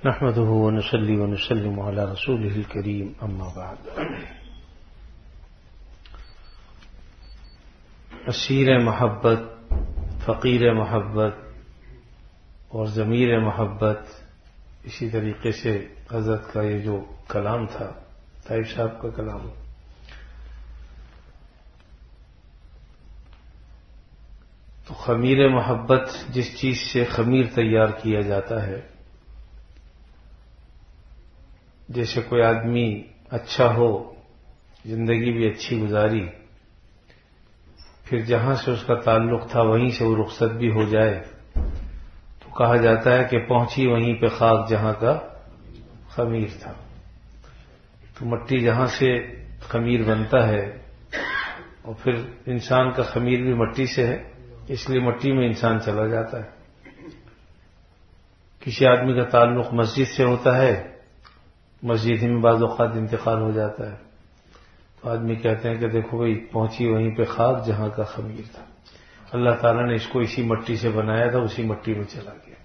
نحمده ونصلي ونسلم على رسوله الكريم اما بعد. اسیر محبت، فقیر محبت اور ضمیر محبت، اسی طریقے سے حضرت کا یہ جو کلام تھا، طائف صاحب کا کلام، تو خمیر محبت جس چیز سے خمیر تیار کیا جاتا ہے، جیسے کوئی آدمی اچھا ہو، زندگی بھی اچھی گزاری، پھر جہاں سے اس کا تعلق تھا وہیں سے وہ رخصت بھی ہو جائے، تو کہا جاتا ہے کہ پہنچی وہیں پہ خاک جہاں کا خمیر تھا. تو مٹی جہاں سے خمیر بنتا ہے، اور پھر انسان کا خمیر بھی مٹی سے ہے، اس لیے مٹی میں انسان چلا جاتا ہے. کسی آدمی کا تعلق مسجد سے ہوتا ہے، مسجد ہی میں بعض اوقات انتقال ہو جاتا ہے، تو آدمی کہتے ہیں کہ دیکھو بھئی پہنچی وہیں پہ خاک جہاں کا خمیر تھا. اللہ تعالیٰ نے اس کو اسی مٹی سے بنایا تھا، اسی مٹی میں چلا گیا.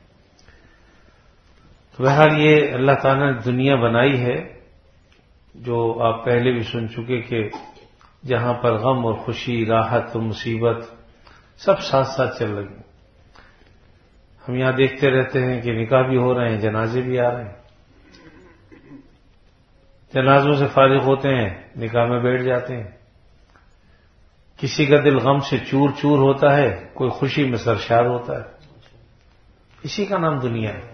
تو بہرحال یہ اللہ تعالیٰ نے دنیا بنائی ہے، جو آپ پہلے بھی سن چکے کہ جہاں پر غم اور خوشی، راحت اور مصیبت سب ساتھ ساتھ چل رہی ہیں. ہم یہاں دیکھتے رہتے ہیں کہ نکاح بھی ہو رہے ہیں، جنازے بھی آ رہے ہیں، جنازوں سے فارغ ہوتے ہیں، نکاح میں بیٹھ جاتے ہیں. کسی کا دل غم سے چور چور ہوتا ہے، کوئی خوشی میں سرشار ہوتا ہے. اسی کا نام دنیا ہے.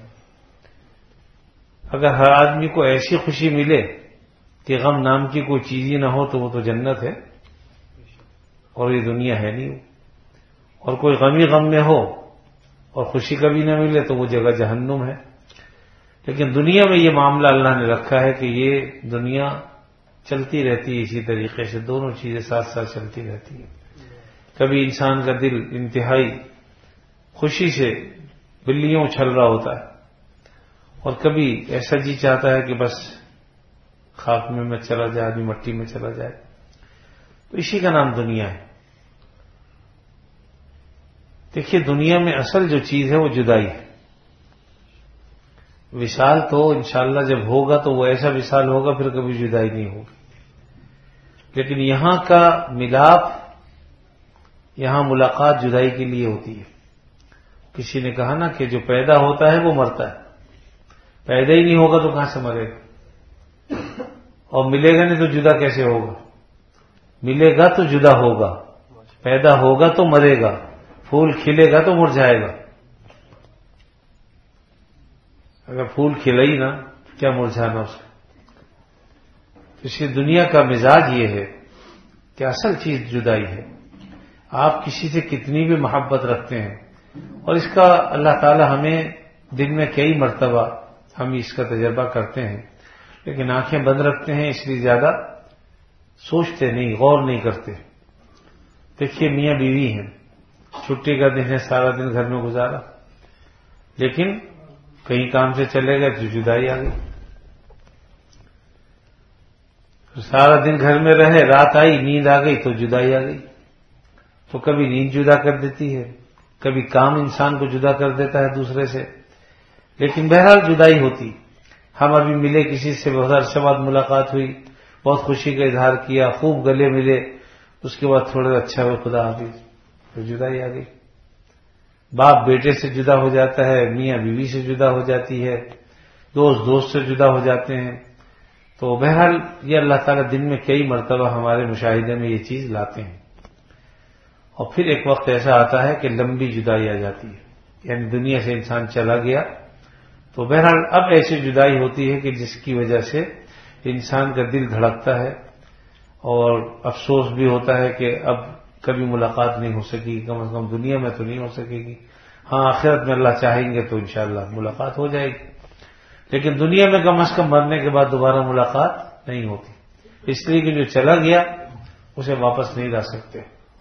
اگر ہر آدمی کو ایسی خوشی ملے کہ غم نام کی کوئی چیز ہی نہ ہو تو وہ تو جنت ہے، اور یہ دنیا ہے نہیں. اور کوئی غمی غم میں ہو اور خوشی کبھی نہ ملے تو وہ جگہ جہنم ہے. لیکن دنیا میں یہ معاملہ اللہ نے رکھا ہے کہ یہ دنیا چلتی رہتی ہے اسی طریقے سے، دونوں چیزیں ساتھ ساتھ چلتی رہتی ہیں. کبھی انسان کا دل انتہائی خوشی سے بلیوں اچھل رہا ہوتا ہے، اور کبھی ایسا جی چاہتا ہے کہ بس خاک میں چلا جائے، آدمی مٹی میں چلا جائے. تو اسی کا نام دنیا ہے. دیکھیے دنیا میں اصل جو چیز ہے وہ جدائی ہے. وصال تو انشاءاللہ جب ہوگا تو وہ ایسا وصال ہوگا پھر کبھی جدائی نہیں ہوگی. لیکن یہاں کا ملاپ، یہاں ملاقات جدائی کے لیے ہوتی ہے. کسی نے کہا نا کہ جو پیدا ہوتا ہے وہ مرتا ہے، پیدا ہی نہیں ہوگا تو کہاں سے مرے گا؟ اور ملے گا نہیں تو جدا کیسے ہوگا؟ ملے گا تو جدا ہوگا، پیدا ہوگا تو مرے گا، پھول کھلے گا تو مرجھائے گا. اگر پھول کھلا ہی نا کیا مرجھانا اس کا؟ اس کی دنیا کا مزاج یہ ہے کہ اصل چیز جدائی ہے. آپ کسی سے کتنی بھی محبت رکھتے ہیں، اور اس کا اللہ تعالی ہمیں دن میں کئی مرتبہ ہم اس کا تجربہ کرتے ہیں، لیکن آنکھیں بند رکھتے ہیں، اس لیے زیادہ سوچتے نہیں، غور نہیں کرتے. دیکھیے میاں بیوی ہیں، چھٹی کا دن ہے، سارا دن گھر میں گزارا، لیکن کہیں کام سے چلے گئے تو جدائی آ گئی. سارا دن گھر میں رہے، رات آئی نیند آ گئی تو جدائی آ گئی. تو کبھی نیند جدا کر دیتی ہے، کبھی کام انسان کو جدا کر دیتا ہے دوسرے سے، لیکن بہرحال جدائی ہوتی. ہم ابھی ملے کسی سے، بہت عرصے بعد ملاقات ہوئی، بہت خوشی کا اظہار کیا، خوب گلے ملے، اس کے بعد تھوڑا اچھا ہوا، خدا حافظ، تو جدائی آ گئی. باپ بیٹے سے جدا ہو جاتا ہے، میاں بیوی سے جدا ہو جاتی ہے، دوست سے جدا ہو جاتے ہیں. تو بہرحال یہ اللہ تعالیٰ دن میں کئی مرتبہ ہمارے مشاہدے میں یہ چیز لاتے ہیں. اور پھر ایک وقت ایسا آتا ہے کہ لمبی جدائی آ جاتی ہے، یعنی دنیا سے انسان چلا گیا تو بہرحال اب ایسی جدائی ہوتی ہے کہ جس کی وجہ سے انسان کا دل دھڑکتا ہے، اور افسوس بھی ہوتا ہے کہ اب کبھی ملاقات نہیں ہو سکی، کم از کم دنیا میں تو نہیں ہو سکے گی. ہاں آخرت میں اللہ چاہیں گے تو انشاءاللہ ملاقات ہو جائے گی، لیکن دنیا میں کم از کم مرنے کے بعد دوبارہ ملاقات نہیں ہوتی، اس لیے کہ جو چلا گیا اسے واپس نہیں لا سکتے،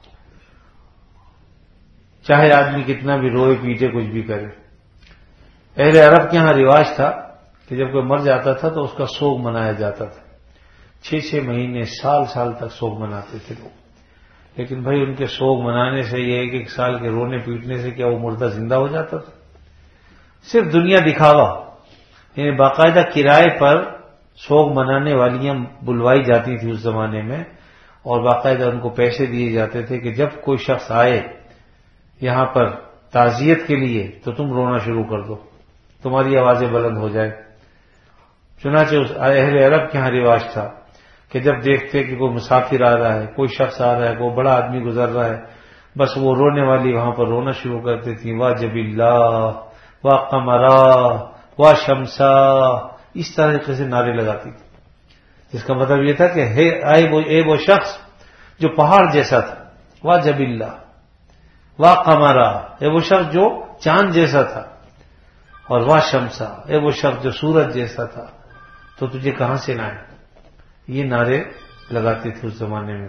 چاہے آدمی کتنا بھی روئے پیٹے کچھ بھی کرے. پہلے عرب کے ہاں رواج تھا کہ جب کوئی مر جاتا تھا تو اس کا سوگ منایا جاتا تھا. 6 مہینے، سال تک سوگ مناتے تھے لوگ. لیکن بھائی ان کے سوگ منانے سے یہ ہے کہ 1 سال کے رونے پیٹنے سے کیا وہ مردہ زندہ ہو جاتا تھا؟ صرف دنیا دکھاوا. یعنی باقاعدہ کرائے پر سوگ منانے والیاں بلوائی جاتی تھیں اس زمانے میں، اور باقاعدہ ان کو پیسے دیے جاتے تھے کہ جب کوئی شخص آئے یہاں پر تعزیت کے لیے تو تم رونا شروع کر دو، تمہاری آوازیں بلند ہو جائے۔ چنانچہ اس اہل عرب کے ہاں رواج تھا کہ جب دیکھتے کہ کوئی مسافر آ رہا ہے، کوئی شخص آ رہا ہے، کوئی بڑا آدمی گزر رہا ہے، بس وہ رونے والی وہاں پر رونا شروع کرتی تھی، واہ جب اللہ واہ قمرا واہ شمسا، اس طریقے سے نعرے لگاتی تھی، جس کا مطلب یہ تھا کہ اے وہ شخص جو پہاڑ جیسا تھا، واہ جب اللہ واہ قمرا، اے وہ شخص جو چاند جیسا تھا، اور واہ شمسا، اے وہ شخص جو سورج جیسا تھا، تو تجھے کہاں سے لائیں؟ یہ نعرے لگاتے تھے اس زمانے میں۔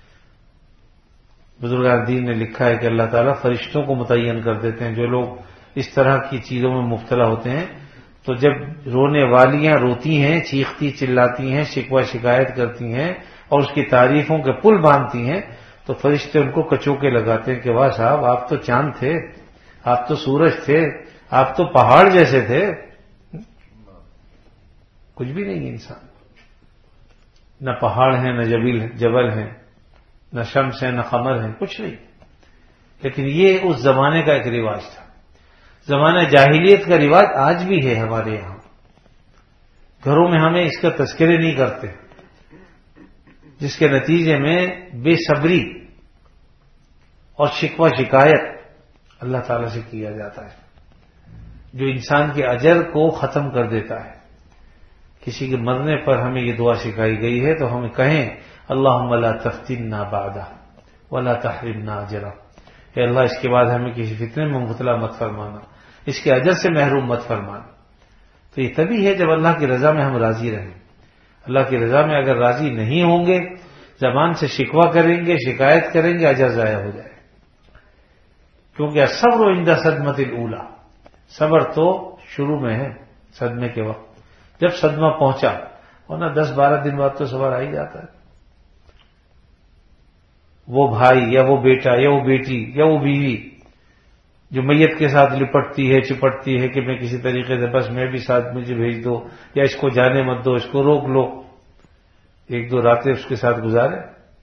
بزرگان دین نے لکھا ہے کہ اللہ تعالیٰ فرشتوں کو متعین کر دیتے ہیں، جو لوگ اس طرح کی چیزوں میں مبتلا ہوتے ہیں، تو جب رونے والیاں روتی ہیں، چیختی چلاتی ہیں، شکوہ شکایت کرتی ہیں اور اس کی تعریفوں کے پل باندھتی ہیں، تو فرشتے ان کو کچوکے لگاتے ہیں کہ واہ صاحب، آپ تو چاند تھے، آپ تو سورج تھے، آپ تو پہاڑ جیسے تھے، کچھ بھی نہیں انسان، نہ پہاڑ ہیں نہ جبل ہیں، نہ شمس ہے نہ قمر ہے، کچھ نہیں۔ لیکن یہ اس زمانے کا ایک رواج تھا، زمانہ جاہلیت کا رواج آج بھی ہے ہمارے یہاں۔ گھروں میں ہمیں اس کا تذکرے نہیں کرتے، جس کے نتیجے میں بے صبری اور شکوہ شکایت اللہ تعالی سے کیا جاتا ہے، جو انسان کے اجر کو ختم کر دیتا ہے۔ کسی کے مرنے پر ہمیں یہ دعا سکھائی گئی ہے تو ہمیں کہیں اللہم لا تفتنا بعدہ ولا تحرمنا اجرہ، اے اللہ اس کے بعد ہمیں کسی فتنے میں مبتلا مت فرمانا، اس کے اجر سے محروم مت فرمانا۔ تو یہ تبھی ہے جب اللہ کی رضا میں ہم راضی رہیں۔ اللہ کی رضا میں اگر راضی نہیں ہوں گے، زبان سے شکوہ کریں گے، شکایت کریں گے، اجر ضائع ہو جائے، کیونکہ الصبر عند صدمۃ الاولی، صبر تو شروع میں ہے، صدمے کے وقت، جب صدمہ پہنچا، ورنہ 10-12 دن بعد تو صبر آ ہی جاتا ہے۔ وہ بھائی یا وہ بیٹا یا وہ بیٹی یا وہ بیوی جو میت کے ساتھ لپٹتی ہے چپٹتی ہے کہ میں کسی طریقے سے بس میں بھی ساتھ مجھے بھیج دو، یا اس کو جانے مت دو، اس کو روک لو، 1-2 راتیں اس کے ساتھ گزارے،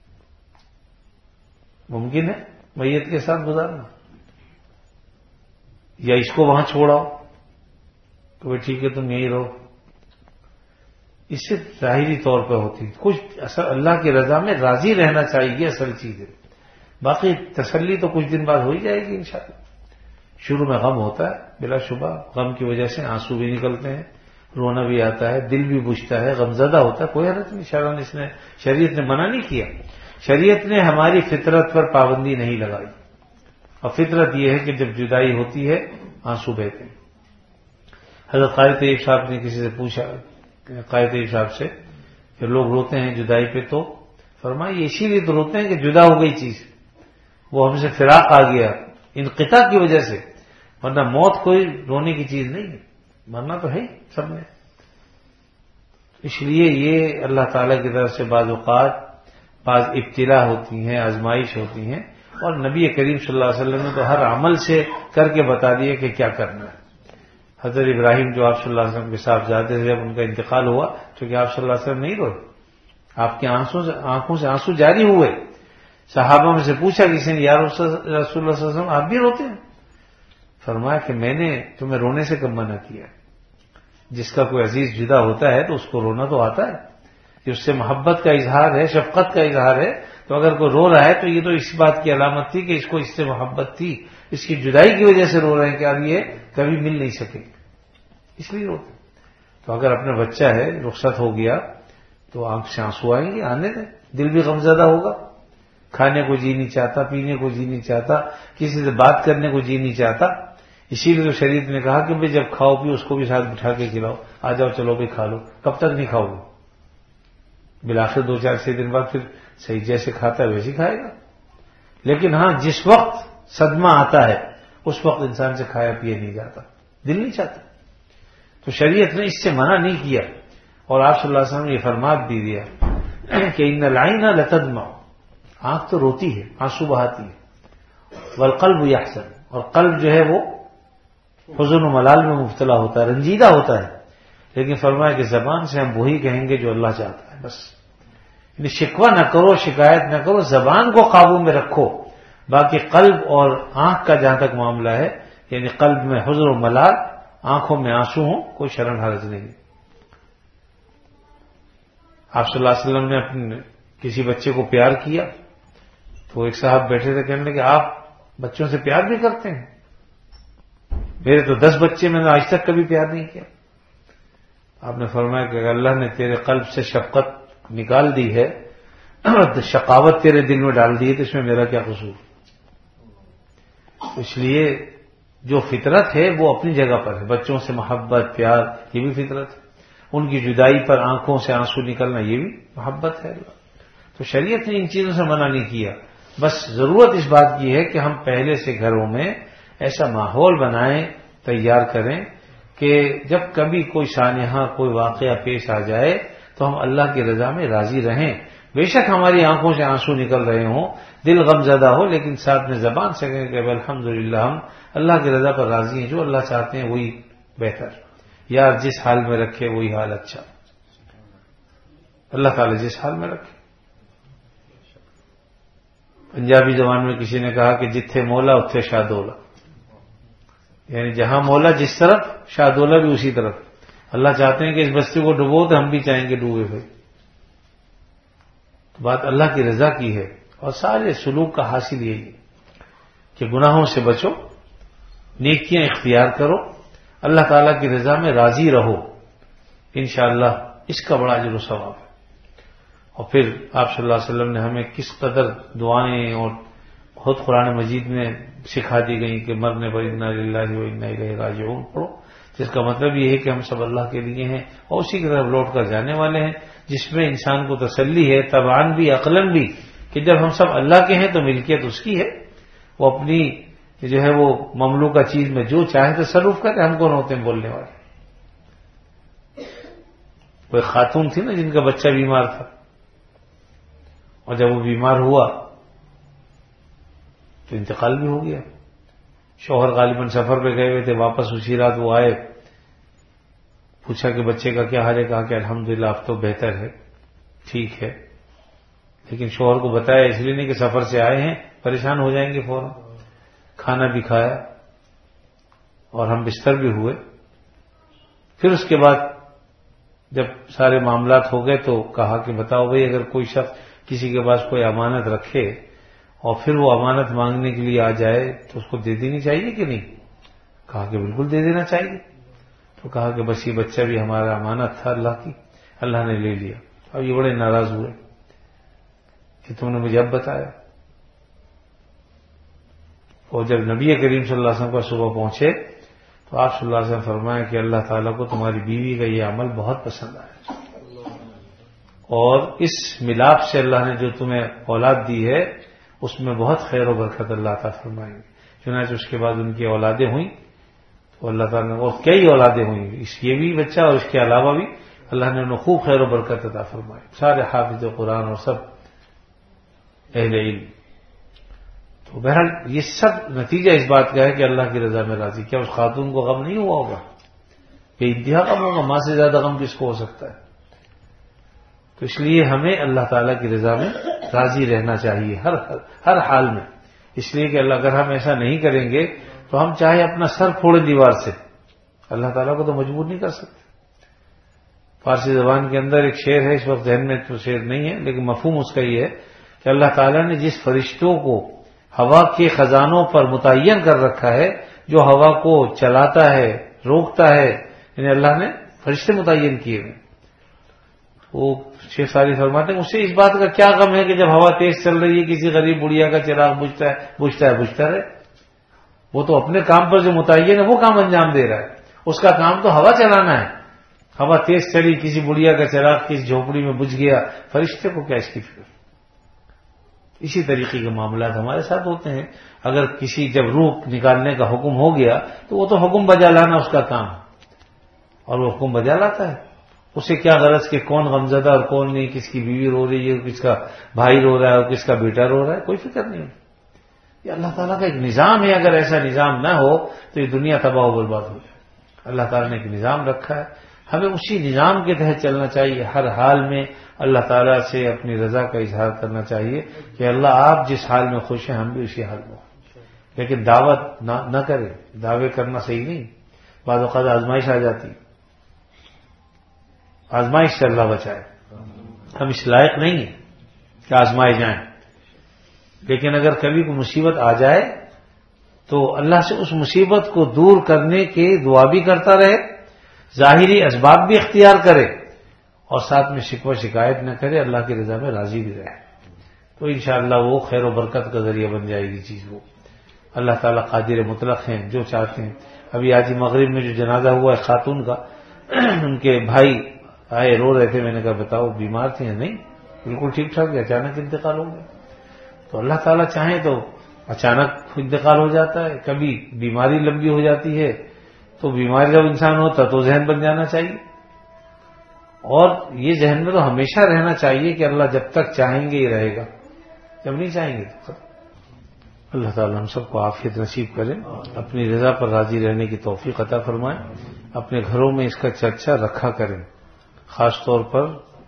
ممکن ہے میت کے ساتھ گزارنا، یا اس کو وہاں چھوڑاؤ کہ بھائی ٹھیک ہے تم یہیں رہو، اس سے ظاہری طور پہ ہوتی کچھ اصل اللہ کی رضا میں راضی رہنا چاہیے، اصل چیز ہے۔ باقی تسلی تو کچھ دن بعد ہو ہی جائے گی انشاءاللہ۔ شروع میں غم ہوتا ہے بلا شبہ، غم کی وجہ سے آنسو بھی نکلتے ہیں، رونا بھی آتا ہے، دل بھی بجھتا ہے، غمزدہ ہوتا ہے، کوئی حرج نہیں، شریعت نے منع نہیں کیا، شریعت نے ہماری فطرت پر پابندی نہیں لگائی، اور فطرت یہ ہے کہ جب جدائی ہوتی ہے آنسو بہتے ہیں۔ حضرت قاری طیب صاحب نے کسی سے پوچھا، قاری طیب صاحب سے، کہ لوگ روتے ہیں جدائی پہ، تو فرمایا یہ اسی لیے تو روتے ہیں کہ جدا ہو گئی چیز، وہ ہم سے فراق آ گیا انقطاع کی وجہ سے، ورنہ موت کوئی رونے کی چیز نہیں ہے، مرنا تو ہے ہی سب نے۔ اس لیے یہ اللہ تعالی کی طرف سے بعض اوقات بعض ابتلا ہوتی ہیں، آزمائش ہوتی ہیں، اور نبی کریم صلی اللہ علیہ وسلم نے تو ہر عمل سے کر کے بتا دیا کہ کیا کرنا ہے۔ حضرت ابراہیم جو آپ صلی اللہ علیہ وسلم کے صاحبزادے تھے، جب ان کا انتقال ہوا تو کہ آپ صلی اللہ علیہ وسلم نہیں روئے، آپ کے آنکھوں سے آنسو جاری ہوئے۔ صحابہ میں سے پوچھا کسی نے، یا رسول اللہ صلی اللہ علیہ وسلم آپ بھی روتے ہیں؟ فرمایا کہ میں نے تمہیں رونے سے کب منع کیا؟ جس کا کوئی عزیز جدا ہوتا ہے تو اس کو رونا تو آتا ہے، کہ اس سے محبت کا اظہار ہے، شفقت کا اظہار ہے، تو اگر کوئی رو رہا ہے تو یہ تو اس بات کی علامت تھی کہ اس کو اس سے محبت تھی، اس کی جدائی کی وجہ سے رو رہے ہیں کہ اب یہ کبھی مل نہیں سکے، اس لیے روتے۔ تو اگر اپنا بچہ ہے رخصت ہو گیا تو آنکھ سے آنسو آئیں گے، آنے دیں، دل بھی غمزدہ ہوگا، کھانے کو جی نہیں چاہتا، پینے کو جی نہیں چاہتا، کسی سے بات کرنے کو جی نہیں چاہتا۔ اسی لیے تو شریعت نے کہا کہ بھئی جب کھاؤ پیو اس کو بھی ساتھ بٹھا کے کھلاؤ، آ جاؤ چلو بھی کھا لو۔ کب تک نہیں کھاؤ گے؟ بالآخر 2-4-6 دن بعد پھر صحیح جیسے کھاتا ہے ویسے کھائے گا۔ لیکن ہاں جس وقت صدمہ آتا ہے اس وقت انسان سے کھایا پیا نہیں جاتا، دل نہیں چاہتا، تو شریعت نے اس سے منع نہیں کیا۔ اور آپ صلی اللہ علیہ وسلم نے یہ فرمان بھی دیا کہ ان العین لتدمع، آنکھ تو روتی ہے، آنسو بہاتی ہے، والقلب یحزن، اور قلب جو ہے وہ حزن و ملال میں مبتلا ہوتا ہے، رنجیدہ ہوتا ہے، لیکن فرمایا کہ زبان سے ہم وہی کہیں گے جو اللہ چاہتا ہے، بس. یعنی شکوہ نہ کرو، شکایت نہ کرو، زبان کو قابو میں رکھو. باقی قلب اور آنکھ کا جہاں تک معاملہ ہے، یعنی قلب میں حزن و ملال، آنکھوں میں آنسو ہوں، کوئی شرم حرج نہیں. آپ صلی اللہ علیہ وسلم نے اپنے کسی بچے کو پیار کیا تو ایک صاحب بیٹھے تھے، کہنے لگے آپ بچوں سے پیار بھی کرتے ہیں؟ میرے تو 10 بچے، میں نے آج تک کبھی پیار نہیں کیا. آپ نے فرمایا کہ اللہ نے تیرے قلب سے شفقت نکال دی ہے، شقاوت تیرے دل میں ڈال دی ہے، تو اس میں میرا کیا قصور؟ اس لیے جو فطرت ہے وہ اپنی جگہ پر ہے. بچوں سے محبت، پیار، یہ بھی فطرت ہے. ان کی جدائی پر آنکھوں سے آنسو نکلنا، یہ بھی محبت ہے. تو شریعت نے ان چیزوں سے منع نہیں کیا. بس ضرورت اس بات کی ہے کہ ہم پہلے سے گھروں میں ایسا ماحول بنائیں، تیار کریں کہ جب کبھی کوئی سانحہ، کوئی واقعہ پیش آ جائے تو ہم اللہ کی رضا میں راضی رہیں. بے شک ہماری آنکھوں سے آنسو نکل رہے ہوں، دل غم زدہ ہو، لیکن ساتھ میں زبان سے کہیں کہ الحمدللہ ہم اللہ کی رضا پر راضی ہیں، جو اللہ چاہتے ہیں وہی بہتر. یار جس حال میں رکھے وہی حال اچھا. اللہ تعالی جس حال میں رکھے. پنجابی زبان میں کسی نے کہا کہ جتھے مولا اتھے شادولا، یعنی جہاں مولا جس طرف، شادولا بھی اسی طرف. اللہ چاہتے ہیں کہ اس بستی کو ڈبو تو ہم بھی چاہیں گے ڈوبے ہوئے. تو بات اللہ کی رضا کی ہے. اور سارے سلوک کا حاصل یہی ہے کہ گناہوں سے بچو، نیکیاں اختیار کرو، اللہ تعالیٰ کی رضا میں راضی رہو. انشاءاللہ اس کا بڑا اجر و ثواب ہے. اور پھر آپ صلی اللہ علیہ وسلم نے ہمیں کس قدر دعائیں اور خود قرآن مجید میں سکھا دی گئی کہ مرنے پر انا للہ و انا الیہ راجعون پڑھو، جس کا مطلب یہ ہے کہ ہم سب اللہ کے لیے ہیں اور اسی کی طرف لوٹ کر جانے والے ہیں، جس میں انسان کو تسلی ہے، طبعاً بھی عقلاً بھی، کہ جب ہم سب اللہ کے ہیں تو ملکیت اس کی ہے. وہ اپنی جو ہے وہ مملوکہ چیز میں جو چاہے تصرف کرے، ہم کون ہوتے ہیں بولنے والے. کوئی خاتون تھی نا جن کا بچہ بیمار تھا، اور جب وہ بیمار ہوا تو انتقال بھی ہو گیا. شوہر غالباً سفر پہ گئے ہوئے تھے، واپس اسی رات وہ آئے. پوچھا کہ بچے کا کیا حال ہے؟ کہا کہ الحمدللہ اب تو بہتر ہے، ٹھیک ہے. لیکن شوہر کو بتایا اس لیے نہیں کہ سفر سے آئے ہیں پریشان ہو جائیں گے فوراً. کھانا بھی کھایا اور ہم بستر بھی ہوئے. پھر اس کے بعد جب سارے معاملات ہو گئے تو کہا کہ بتاؤ بھائی، اگر کوئی شخص کسی کے پاس کوئی امانت رکھے اور پھر وہ امانت مانگنے کے لیے آ جائے تو اس کو دے دینی چاہیے کہ نہیں؟ کہا کہ بالکل دے دینا چاہیے. تو کہا کہ بس یہ بچہ بھی ہمارا امانت تھا اللہ کی، اللہ نے لے لیا. اب یہ بڑے ناراض ہوئے کہ تم نے مجھے اب بتایا. اور جب نبی کریم صلی اللہ علیہ وسلم کا صبح پہنچے تو آپ صلی اللہ علیہ وسلم فرمایا کہ اللہ تعالیٰ کو تمہاری بیوی کا یہ عمل بہت پسند آیا، اور اس ملاپ سے اللہ نے جو تمہیں اولاد دی ہے اس میں بہت خیر و برکت اللہ تعالیٰ فرمائیں گے. چنانچہ اس کے بعد ان کی اولادیں ہوئیں تو اللہ تعالیٰ نے، اور کئی اولادیں ہوئیں، یہ بھی بچہ اور اس کے علاوہ بھی اللہ نے انہیں خوب خیر و برکت عطا فرمائی. سارے حافظ قرآن اور سب اہل علم. تو بہرحال یہ سب نتیجہ اس بات کا ہے کہ اللہ کی رضا میں راضی. کیا اس خاتون کو غم نہیں ہوا ہوگا؟ کہ انتہا غم ہوگا، ماں سے زیادہ غم کس کو ہو سکتا ہے؟ تو اس لیے ہمیں اللہ تعالیٰ کی رضا میں راضی رہنا چاہیے ہر حال میں. اس لیے کہ اللہ، اگر ہم ایسا نہیں کریں گے تو ہم چاہے اپنا سر پھوڑے دیوار سے، اللہ تعالیٰ کو تو مجبور نہیں کر سکتے. فارسی زبان کے اندر ایک شعر ہے، اس وقت ذہن میں تو شعر نہیں ہے لیکن مفہوم اس کا یہ ہے کہ اللہ تعالیٰ نے جس فرشتوں کو ہوا کے خزانوں پر متعین کر رکھا ہے، جو ہوا کو چلاتا ہے، روکتا ہے، یعنی اللہ نے فرشتے متعین کیے ہیں. وہ شیخ ساری فرماتے ہیں اسے اس بات کا کیا غم ہے کہ جب ہوا تیز چل رہی ہے کسی غریب بڑھیا کا چراغ بجھتا رہے. وہ تو اپنے کام پر جو متعین ہے وہ کام انجام دے رہا ہے، اس کا کام تو ہوا چلانا ہے. ہوا تیز چلی، کسی بڑھیا کا چراغ کسی جھوپڑی میں بجھ گیا، فرشتے کو کیا اس کی فکر؟ اسی طریقے کے معاملات ہمارے ساتھ ہوتے ہیں. اگر کسی جب روح نکالنے کا حکم ہو گیا تو وہ تو حکم بجا لانا اس کا کام ہے، اور وہ حکم بجا لاتا ہے. اسے کیا غرض کہ کون غمزدہ اور کون نہیں، کس کی بیوی رو رہی ہے، کس کا بھائی رو رہا ہے اور کس کا بیٹا رو رہا ہے، کوئی فکر نہیں. یہ اللہ تعالیٰ کا ایک نظام ہے. اگر ایسا نظام نہ ہو تو یہ دنیا تباہ و برباد ہو جائے. اللہ تعالیٰ نے ایک نظام رکھا ہے ہمیں اسی نظام کے تحت چلنا چاہیے. ہر حال میں اللہ تعالیٰ سے اپنی رضا کا اظہار کرنا چاہیے کہ اللہ آپ جس حال میں خوش ہیں ہم بھی اسی حال میں. لیکن دعوت نہ کرے، دعوے کرنا صحیح نہیں. بعض اوقات آزمائش آ جاتی، آزمائش سے اللہ بچائے. ہم اس لائق نہیں ہیں کہ آزمائے جائیں، لیکن اگر کبھی کوئی مصیبت آ جائے تو اللہ سے اس مصیبت کو دور کرنے کی دعا بھی کرتا رہے، ظاہری اسباب بھی اختیار کرے، اور ساتھ میں شکوہ شکایت نہ کرے، اللہ کی رضا میں راضی بھی رہے. تو انشاءاللہ وہ خیر و برکت کا ذریعہ بن جائے گی چیز. وہ اللہ تعالیٰ قادر مطلق ہیں، جو چاہتے ہیں. ابھی آج مغرب میں جو جنازہ ہوا ہے خاتون کا، ان کے بھائی آئے رو رہے تھے. میں نے کہا بتاؤ بیمار تھے؟ نہیں، بالکل ٹھیک ٹھاک، اچانک انتقال ہو گیا. تو اللہ تعالیٰ چاہیں تو اچانک انتقال ہو جاتا ہے. کبھی بیماری لمبی ہو جاتی ہے، تو بیماری جب انسان ہوتا تو ذہن بن جانا چاہیے. اور یہ ذہن میں تو ہمیشہ رہنا چاہیے کہ اللہ جب تک چاہیں گے یہ رہے گا، جب نہیں چاہیں گے تو اللہ تعالیٰ ہم سب کو عافیت نصیب کرے، اپنی رضا پر راضی رہنے کی توفیق عطا فرمائے. اپنے گھروں میں اس کا چرچا رکھا کریں. خاص طور پر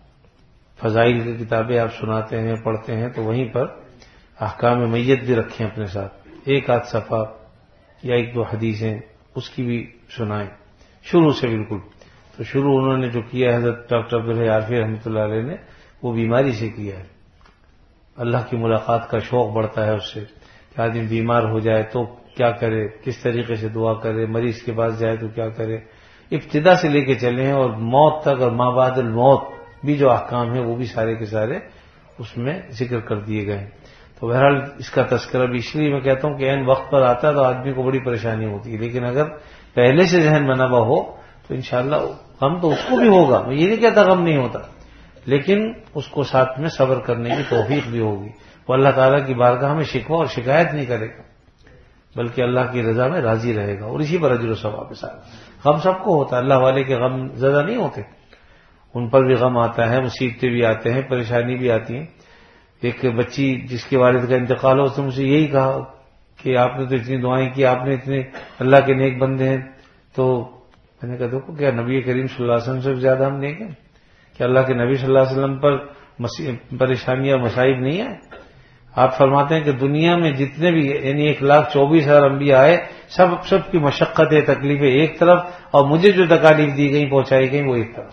فضائل کی کتابیں آپ سناتے ہیں، پڑھتے ہیں، تو وہیں پر احکام میت بھی رکھیں اپنے ساتھ. ایک آدھ صفحہ یا ایک دو حدیثیں اس کی بھی سنائیں شروع سے بالکل. تو شروع انہوں نے جو کیا حضرت ڈاکٹر عبدالحی عارفی رحمۃ اللہ علیہ نے، وہ بیماری سے کیا ہے. اللہ کی ملاقات کا شوق بڑھتا ہے اس سے کہ آدمی بیمار ہو جائے تو کیا کرے، کس طریقے سے دعا کرے، مریض کے پاس جائے تو کیا کرے. ابتدا سے لے کے چلے ہیں اور موت تک، اور ما بعد الموت بھی جو احکام ہیں وہ بھی سارے کے سارے اس میں ذکر کر دیے گئے ہیں. تو بہرحال اس کا تذکرہ بھی اس لیے میں کہتا ہوں کہ عین وقت پر آتا ہے تو آدمی کو بڑی پریشانی ہوتی ہے. لیکن اگر پہلے سے ذہن بنا ہوا ہو تو انشاءاللہ غم تو اس کو بھی ہوگا. میں یہ نہیں کہتا غم نہیں ہوتا، لیکن اس کو ساتھ میں صبر کرنے کی توفیق بھی ہوگی. وہ اللہ تعالیٰ کی بارگاہ میں شکوہ اور شکایت نہیں کرے گا، بلکہ اللہ کی رضا میں راضی رہے گا، اور اسی پر اجر و ثواب کے ساتھ. غم سب کو ہوتا ہے، اللہ والے کے غم زیادہ نہیں ہوتے، ان پر بھی غم آتا ہے، مصیبتیں بھی آتے ہیں، پریشانی بھی آتی ہیں. ایک بچی جس کے والد کا انتقال ہو، اس نے مجھ سے یہی کہا کہ آپ نے تو اتنی دعائیں کی، آپ نے اتنے اللہ کے نیک بندے ہیں. تو میں نے کہا دیکھو کیا نبی کریم صلی اللہ علیہ وسلم سے زیادہ ہم نیک ہیں؟ کہ اللہ کے نبی صلی اللہ علیہ وسلم پر پریشانیاں مصائب نہیں ہیں؟ آپ فرماتے ہیں کہ دنیا میں جتنے بھی یعنی 1,24,000 انبیاء آئے، سب کی مشقتیں تکلیفیں ایک طرف، اور مجھے جو تکالیف دی گئی پہنچائی گئی وہ ایک طرف.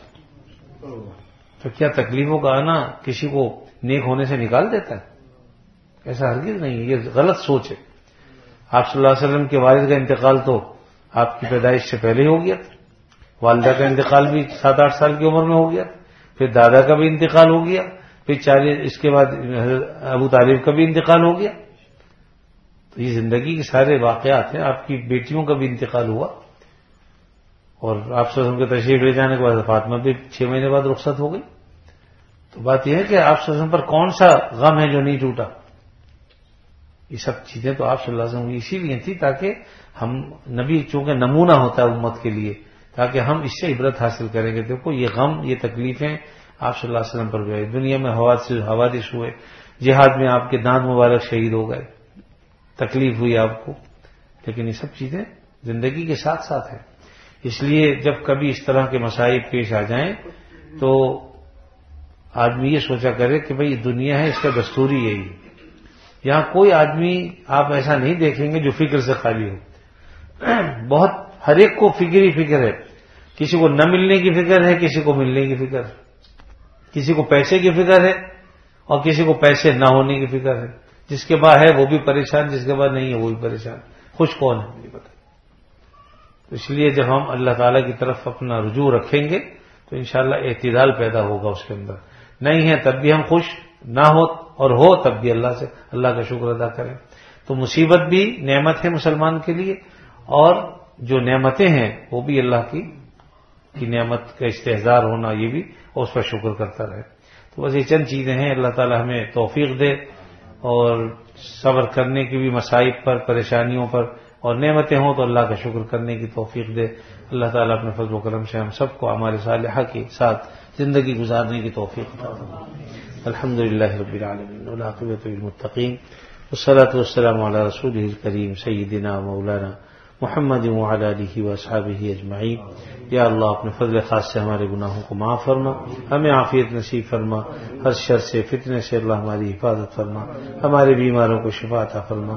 تو کیا تکلیفوں کا آنا کسی کو نیک ہونے سے نکال دیتا ہے؟ ایسا ہرگز نہیں ہے، یہ غلط سوچ ہے. آپ صلی اللہ علیہ وسلم کے والد کا انتقال تو آپ کی پیدائش سے پہلے ہی ہو گیا تھا، والدہ کا انتقال بھی 7-8 سال کی عمر میں ہو گیا، پھر دادا کا بھی انتقال ہو گیا، پھر 40 اس کے بعد ابو طالب کا بھی انتقال ہو گیا. تو یہ زندگی کے سارے واقعات ہیں. آپ کی بیٹیوں کا بھی انتقال ہوا، اور آپ صلی اللہ علیہ وسلم کے تشریف لے جانے کے بعد فاطمہ بھی 6 مہینے بعد رخصت ہو گئی. تو بات یہ ہے کہ آپ صلی اللہ علیہ وسلم پر کون سا غم ہے جو نہیں ٹوٹا؟ یہ سب چیزیں تو آپ صلی اللہ علیہ وسلم کی اسی لیے تھی تاکہ ہم، نبی چونکہ نمونہ ہوتا ہے امت کے لیے، تاکہ ہم اس سے عبرت حاصل کریں گے. دیکھو یہ غم، یہ تکلیفیں آپ صلی اللہ علیہ وسلم پر گئے، دنیا میں حوادث ہوئے، جہاد میں آپ کے دانت مبارک شہید ہو گئے، تکلیف ہوئی آپ کو، لیکن یہ سب چیزیں زندگی کے ساتھ ساتھ ہیں. اس لیے جب کبھی اس طرح کے مصائب پیش آ جائیں تو آدمی یہ سوچا کرے کہ بھئی دنیا ہے، اس کا دستور ہی یہی ہے. یہاں کوئی آدمی آپ ایسا نہیں دیکھیں گے جو فکر سے خالی ہو. بہت ہر ایک کو فکر ہی فکر ہے. کسی کو نہ ملنے کی فکر ہے، کسی کو ملنے کی فکر ہے، کسی کو پیسے کی فکر ہے، اور کسی کو پیسے نہ ہونے کی فکر ہے. جس کے بعد ہے وہ بھی پریشان، جس کے بعد نہیں ہے وہ بھی پریشان. خوش کون ہے مجھے بتا. تو اس لیے جب ہم اللہ تعالیٰ کی طرف اپنا رجوع رکھیں گے تو انشاءاللہ اعتدال پیدا ہوگا اس کے اندر. نہیں ہے تب بھی ہم خوش، نہ ہو اور ہو تب بھی اللہ کا شکر ادا کریں. تو مصیبت بھی نعمت ہے مسلمان کے لیے، اور جو نعمتیں ہیں وہ بھی اللہ کی نعمت کا استحضار ہونا، یہ بھی اس پر شکر کرتا رہے. تو بس یہ چند چیزیں ہیں. اللہ تعالی ہمیں توفیق دے اور صبر کرنے کی بھی مصائب پر، پریشانیوں پر، اور نعمتیں ہوں تو اللہ کا شکر کرنے کی توفیق دے. اللہ تعالیٰ اپنے فضل و کرم سے ہم سب کو اعمال صالحہ کے ساتھ زندگی گزارنے کی توفیق عطا فرمائے. الحمدللہ رب العالمین والعاقبۃ للمتقین والصلاۃ والسلام علی رسولہ الکریم سیدنا مولانا محمد وعلى آلہ واصحابہ اجمعین۔ یا اللہ اپنے فضل خاص سے ہمارے گناہوں کو معاف فرما، ہمیں عافیت نصیب فرما، ہر شر سے فتنے سے اللہ ہماری حفاظت فرما، ہمارے بیماروں کو شفا عطا فرما،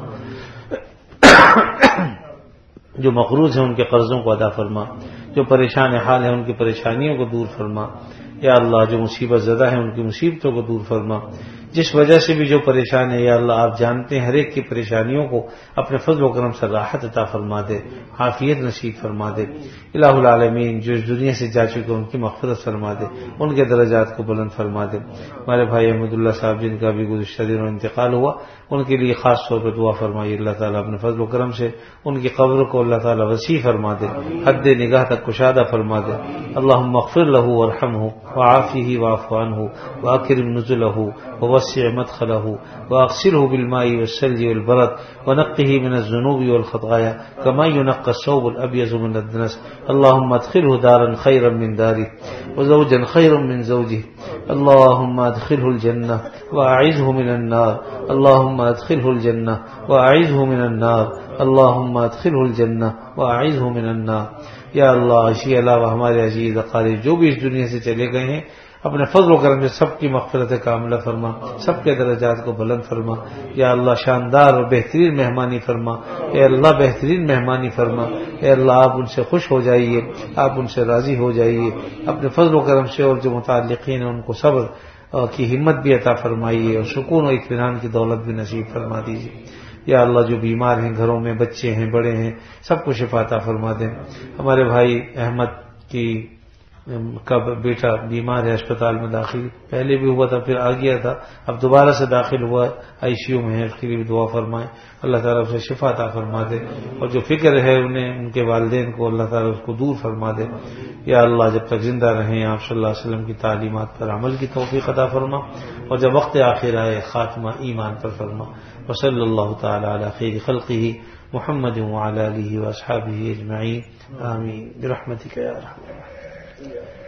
جو مقروض ہیں ان کے قرضوں کو ادا فرما، جو پریشان حال ہیں ان کی پریشانیوں کو دور فرما۔ یا اللہ جو مصیبت زدہ ہیں ان کی مصیبتوں کو دور فرما، جس وجہ سے بھی جو پریشان ہے یا اللہ آپ جانتے ہیں ہر ایک کی پریشانیوں کو اپنے فضل و کرم سے راحت عطا فرما دے، عافیت نصیب فرما دے۔ الہ العالمین جو اس دنیا سے جا چکے ان کی مغفرت فرما دے، ان کے درجات کو بلند فرما دے۔ ہمارے بھائی احمد اللہ صاحب جن کا بھی گزشتہ دنوں انتقال ہوا ان کے لیے خاص طور پر دعا فرمائیے، اللہ تعالیٰ اپنے فضل و کرم سے ان کی قبر کو اللہ تعالیٰ وسیع فرما دے، حد نگاہ تک کشادہ فرما دے۔ اللہم اغفر لہ وارحمہ وعافہ واعف عنہ واکرم نزلہ ووسع مدخلہ واغسلہ بالماء والثلج والبرد ونقہ من الذنوب والخطايا كما ينقى الثوب الابيض من الدنس۔ اللهم ادخله دارا خيرا من داره وزوجا خيرا من زوجه، اللهم ادخله الجنة واعذه من النار، اللهم ادخله الجنة واعذه من النار، اللهم ادخله الجنة واعذه من النار۔ یا اللہ اسی علاوہ ہمارے عزیز اقارب جو بھی اس دنیا سے چلے گئے ہیں اپنے فضل و کرم سے سب کی مغفرت کاملہ فرما، سب کے درجات کو بلند فرما۔ یا اللہ شاندار اور بہترین مہمانی فرما، اے اللہ بہترین مہمانی فرما، اے اللہ آپ ان سے خوش ہو جائیے، آپ ان سے راضی ہو جائیے اپنے فضل و کرم سے، اور جو متعلقین ہیں ان کو صبر کی ہمت بھی عطا فرمائیے اور سکون و اطمینان کی دولت بھی نصیب فرما دیجیے۔ یا اللہ جو بیمار ہیں گھروں میں بچے ہیں بڑے ہیں سب کو شفا عطا فرما دیں۔ ہمارے بھائی احمد کا بیٹا بیمار ہے، اسپتال میں داخل پہلے بھی ہوا تھا پھر آ گیا تھا، اب دوبارہ سے داخل ہوا آئی سی یو میں ہے، اس کے لیے بھی دعا فرمائیں، اللہ تعالیٰ اسے شفا عطا فرما دے، اور جو فکر ہے انہیں ان کے والدین کو اللہ تعالیٰ اس کو دور فرما دے۔ یا اللہ جب تک زندہ رہیں آپ صلی اللہ علیہ وسلم کی تعلیمات پر عمل کی توفیق عطا فرما، اور جب وقت آخر آئے خاتمہ ایمان پر فرما۔ وصلی اللہ تعالی علی خیر خلقہ محمد وعلی آلہ واصحابہ اجمعین، آمین برحمتک یا ارحم الراحمین۔